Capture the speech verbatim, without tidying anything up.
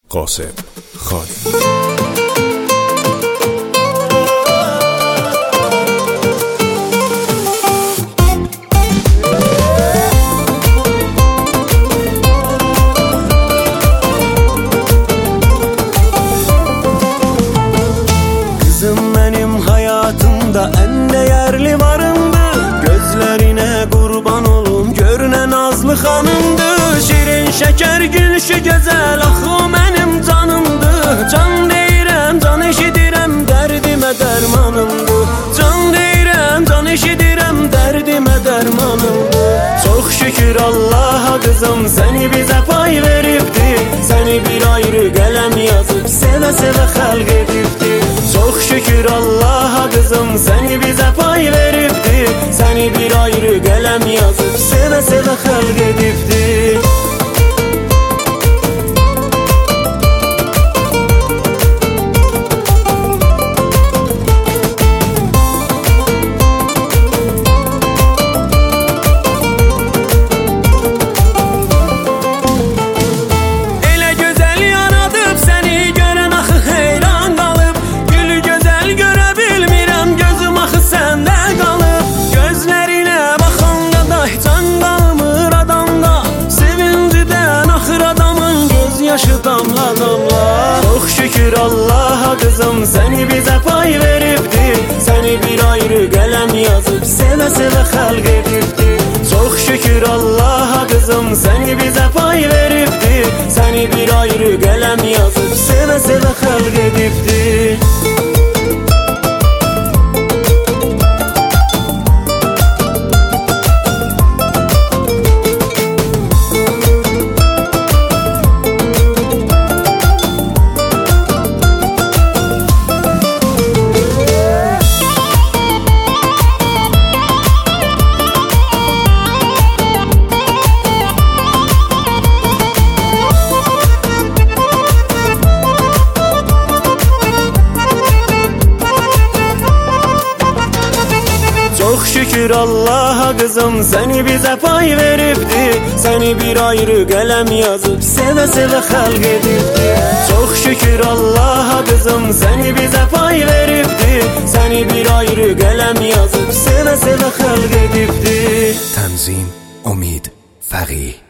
قاسم خانی. Kızım benim hayatımda en değerli varımdı. Gözlerine kurban olum, görünen nazlı hanımdı. Şirin şeker gülüşü güzel, ahı benim canımdı. Can deyirəm, can eşidirəm, derdime dermanımdı. Can deyirəm, can eşidirəm, derdime dermanımdı. Çok şükür Allah'a kızım, seni bize pay veripti. Seni bir ayrı kalem yazıp seve seve halk edipti. Çok şükür Allah'a kızım, seni bize pay veripti. Seni bir ayrı kalem yazıp seve seve halk edipti. Damla damla. Çok şükür Allah'a kızım, seni bize pay veripti. Seni bir ayrı kalem yazıp seve seve halk edipti. Çok şükür Allah'a kızım, seni bize pay veripti. Seni bir ayrı kalem yazıp seve seve halk edipti. Çok şükür Allah'a kızım, seni bize pay veripti. Seni bir ayrı kalem yazıp seve seve halk edipti. Çok şükür Allah'a kızım, seni bize pay veripti. Seni bir ayrı kalem yazıp seve seve halk edipti. تنظیم امید فقیه.